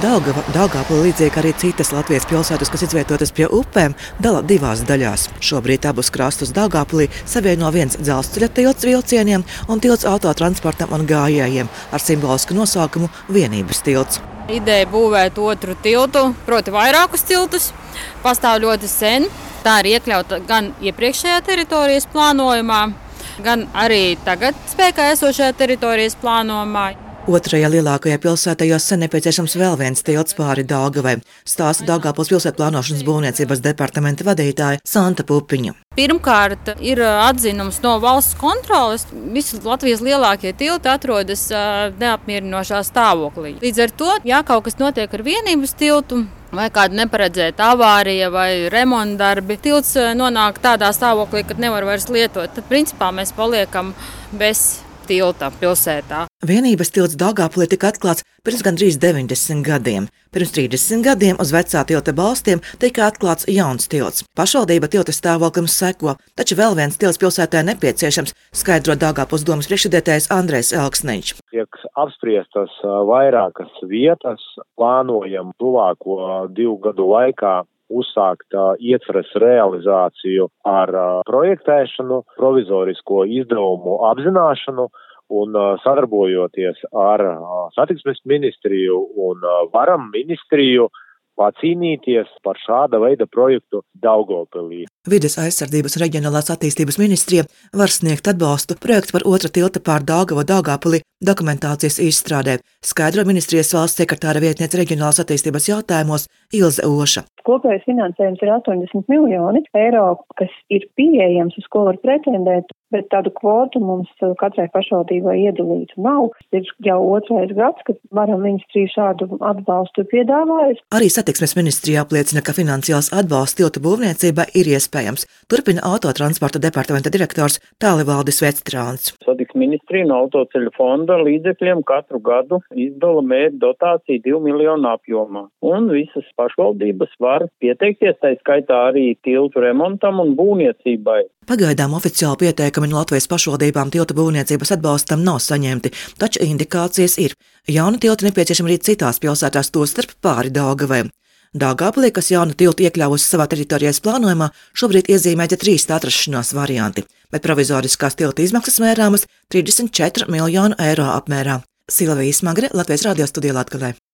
Daugavpili, līdzīgi arī citas Latvijas pilsētas, kas izvietotas pie upēm, dala divās daļās. Šobrīd abus krastus Daugavpilī savieno viens dzelzceļa tilts vilcieniem un tilts autotransportam un gājējiem ar simbolisku nosaukumu Vienības tilts. Ideja būvēt otru tiltu, proti vairākus tiltus, pastāv ļoti sen. Tā ir iekļauta gan iepriekšējā teritorijas plānojumā, gan arī tagad spēkā esošajā teritorijas plānojumā. Otrajā lielākajā pilsētā jau sen nepieciešams vēl viens tilts pāri Daugavai, stāsta Daugavpils pilsētu plānošanas būvniecības departamenta vadītāja Santa Pupiņa. Pirmkārt, ir atzinums no valsts kontroles. Visi Latvijas lielākie tilti atrodas neapmierinošā stāvoklī. Līdz ar to, ja kaut kas notiek ar Vienības tiltu, vai kāda neparedzēta avārija vai remontdarbi, tilts nonāk tādā stāvoklī, kad nevar vairs lietot, tad principā mēs paliekam bez tilta pilsētā. Vienības tilts Daugavpilī tika atklāts pirms gandrīz 90 gadiem. Pirms 30 gadiem uz vecā tilta balstiem tika atklāts jauns tilts. Pašvaldība tilta stāvoklim seko, taču vēl viens tilts pilsētā nepieciešams, skaidro Daugavpils domas priekšsēdētājs Andrejs Elksniņš. Tiek apspriestas vairākas vietas, plānojam tuvāko 2 gadu laikā uzsākt ietveres realizāciju ar projektēšanu, provizorisko izdevumu apzināšanu un sadarbojoties ar satiksmes ministriju un varam ministriju pacīnīties par šāda veida projektu Daugavpilī. Vides aizsardzības reģionālās attīstības ministrija var sniegt atbalstu projektu par otra tilta pār Daugavu Daugavpilī dokumentācijas izstrādē, skaidro ministrijas valsts sekretāra vietniece reģionālās attīstības jautājumos Ilze Oša. Kopējais finansējums ir 80 miljoni eiro, kas ir pieejams, uz ko var pretendēt, bet tādu kvotu mums katrai pašvaldībai iedalītu nav. Ir jau 2. gads, kad varam ministrija šādu atbalstu piedāvājas. Arī satiksmes ministrija apliecina, ka finansiāls atbalsts tiltu būvniecībai ir iespējams. Turpina autotransporta departamenta direktors Tālivaldis Vectrāns. Satiksmes ministrija no autoceļu fonda līdzekļiem katru gadu izdala mērķu dotāciju 2 miljonu apjomā. Un visas pašvaldības var pieteikties, tā skaitā arī tiltu remontam un būvniecībai. Pagaidām oficiāli pieteikumi no Latvijas pašvaldībām tiltu būvniecības atbalstam nav saņemti, taču indikācijas ir. Jauni tilti nepieciešami arī citās pilsētās, tostarp pāri Daugavai. Daugavpilī, kas jaunu tiltu iekļāvusi savā teritorijas plānojumā, šobrīd iezīmēti 3 atrašanās varianti, bet provizoriskās tilta izmaksas mērāmas 34 miljonu eiro apmērā. Silvija Smagre, Latvijas radio studija Latgalē.